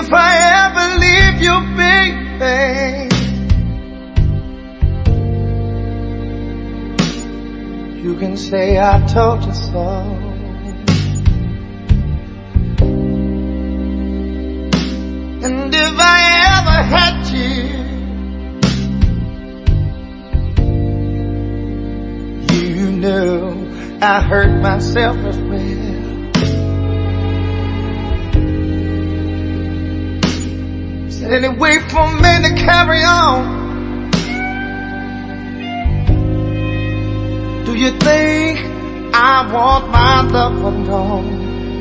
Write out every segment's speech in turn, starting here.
if I ever leave you, baby, you can say I told you so. And if I ever had you, you know I hurt myself as well. Said any way for me to carry on, do you think I want my loved one gone?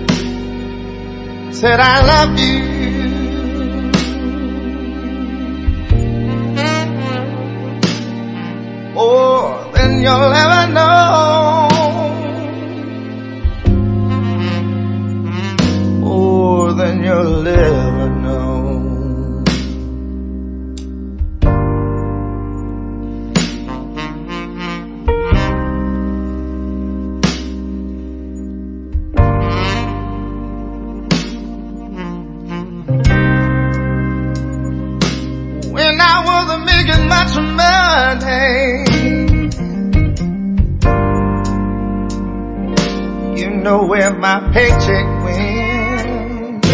Said I love you more than you'll ever know, more than you'll ever know. When I wasn't making much money, you know where my paycheck went.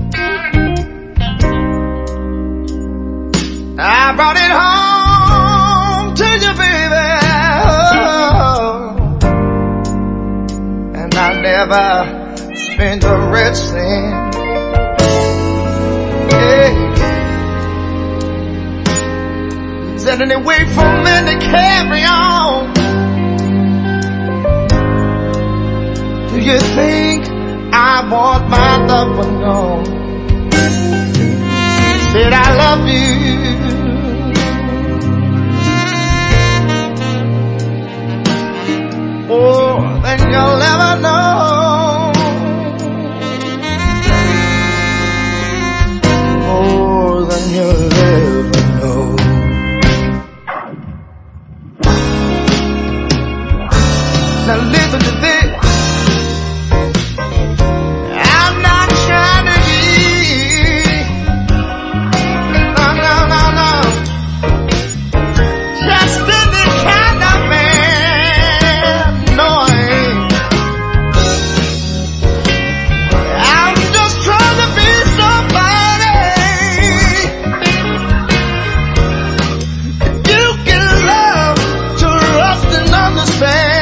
I brought it home to you, baby, oh, and I never spent a red cent. Yeah. Said any way for men to carry on, do you think I want my loved one gone? Said I love you more than you'll ever know, more than you'll ever know. Now listen to this. I'm not trying to be, no, no, no, no, just any kind of man. No, I ain't. I'm just trying to be somebody you can love, trust and understand.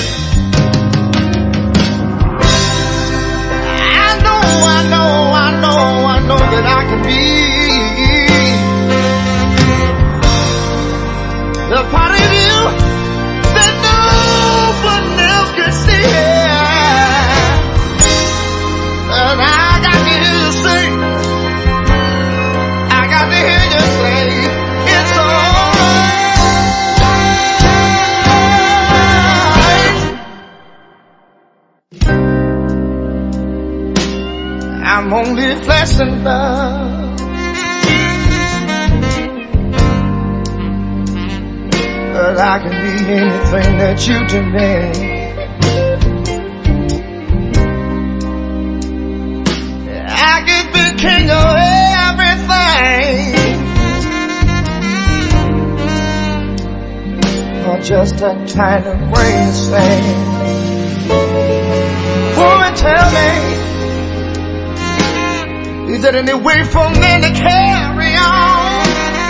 That I can be the part of you that no one else can see. And I got to hear you sing, I got to hear you say it's alright. I'm only flesh and blood, but I can be anything that you demand. I can be king of everything, or just a tiny grain of sand. Woman, tell me, is there any way for men to carry on?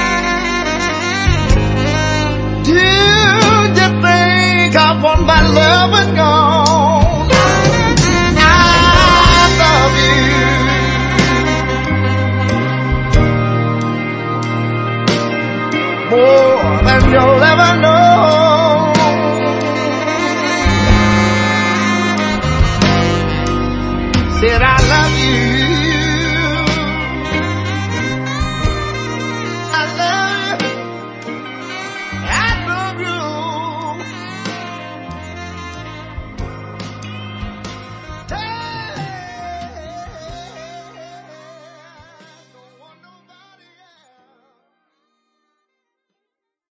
Do you think I want my love and gone? I love you more than you'll ever know. Said I love you